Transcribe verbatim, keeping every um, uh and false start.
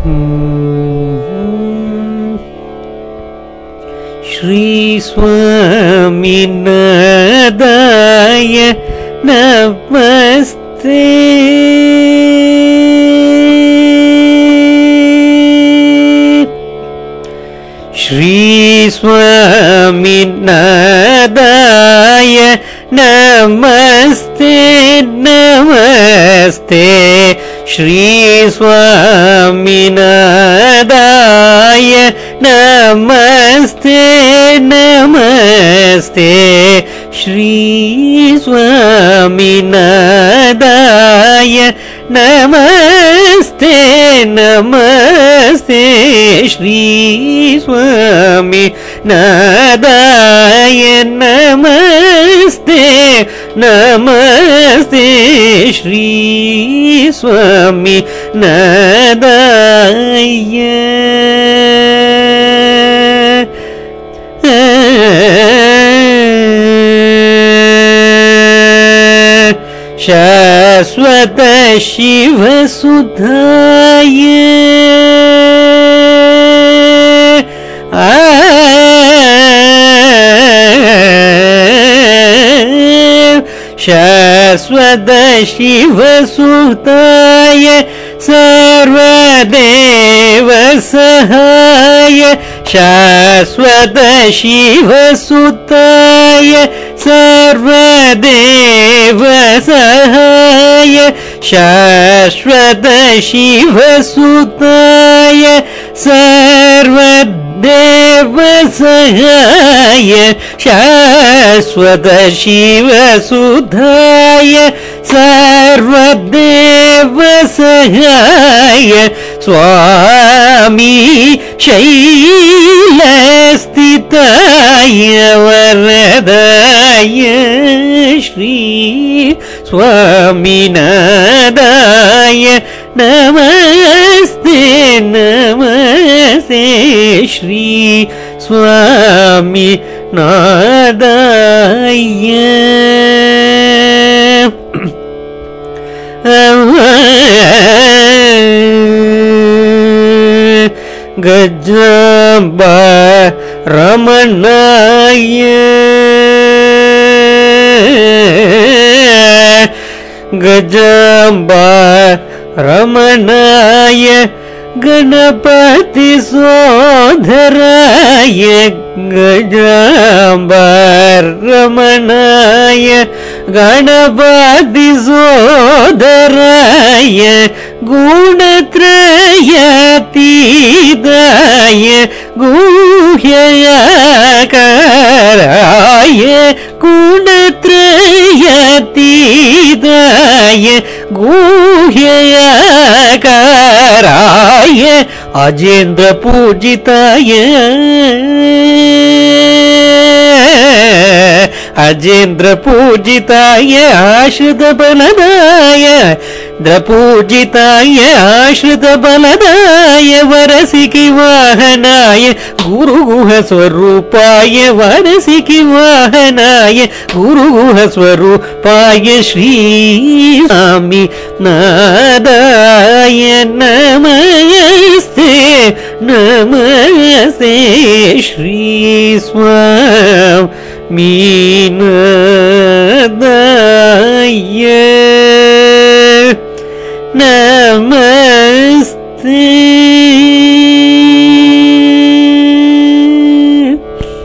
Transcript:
श्री स्वामिनादाय नमस्ते। श्री स्वामिनादाय नमस्ते नमस्ते। श्री स्वामिनादाय नमस्ते नमस्ते। श्री स्वामिनादाय नमस्ते नमस्ते। श्री स्वामिनादाय नमस्ते नमस्ते। श्री स्वामिनादाय शाश्वत शिवसुधाय शाश्वत शिवसुताय सर्वदेव सहाय। शाश्वत शिवसुताय सर्वदेव सहाय। शाश्वत शिवसुताय सर्वदेव सहाय। शाश्वत शिवसुधाय सर्वदेव सहाय। स्वामी शैलस्थिताय वरदाय। श्री स्वामिनादाय नमस्ते नमस्ते। श्री स्वामिनादाय गजाम्बरमणाय गजाम्बरमणाय गणपति सोदराय। गजाम्बरमणाय गणपति सोदराय। गुणत्रयातीताय गुह्यकाराय। गुणत्रयातीताय गुह्यकाराय अजेन्द्र पूजिताय। अजेन्द्र पूजिताय आश्रित बलदाय। द्रपूजिताय आश्रित बलदाय वरसिकी वाहनाय गुरुगुह स्वरूपाय। वरसिकी वाहनाय गुरुगुह स्वरूपाय। श्री स्वामिनादाय नमस्ते नमस्ते। श्री स्वामिनादाय नमस्ते।